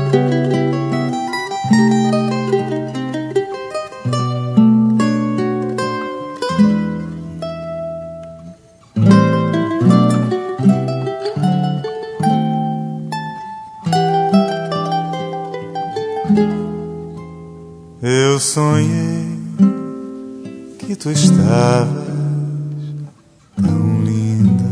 Eu sonhei que tu estavas tão linda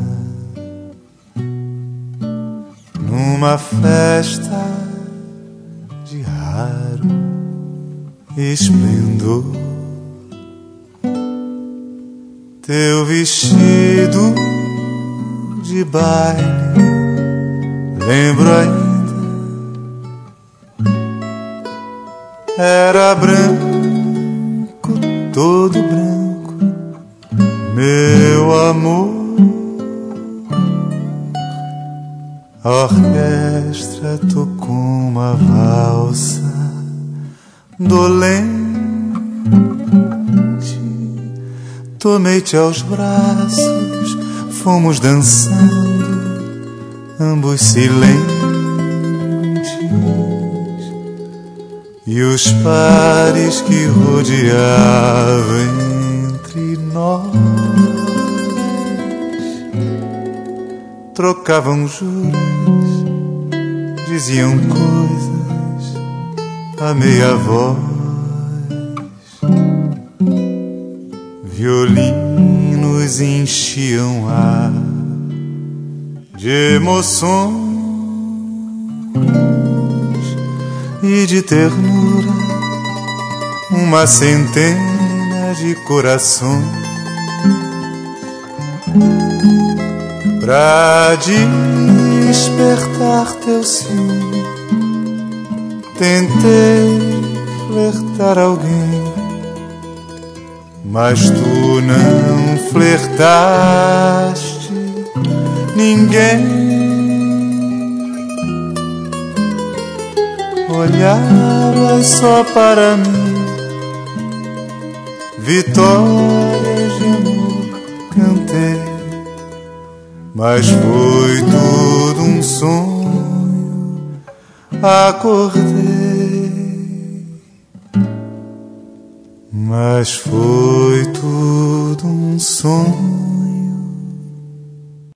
numa festa de raro esplendor. Teu vestido de baile lembro ainda. Era branco, todo branco, meu amor. A orquestra tocou uma valsa dolente. Tomei-te aos braços, fomos dançando, ambos silentes. E os pares que rodeavam entre nós trocavam juras, diziam coisas a meia voz. Violinos enchiam ar de emoções e de ternura, uma centena de corações. Pra despertar teu ciúme, tentei flertar alguém, mas tu não flertaste ninguém. Olhavas só para mim, vitórias de amor cantei, mas foi tudo um sonho, acordei. Mas foi tudo um sonho,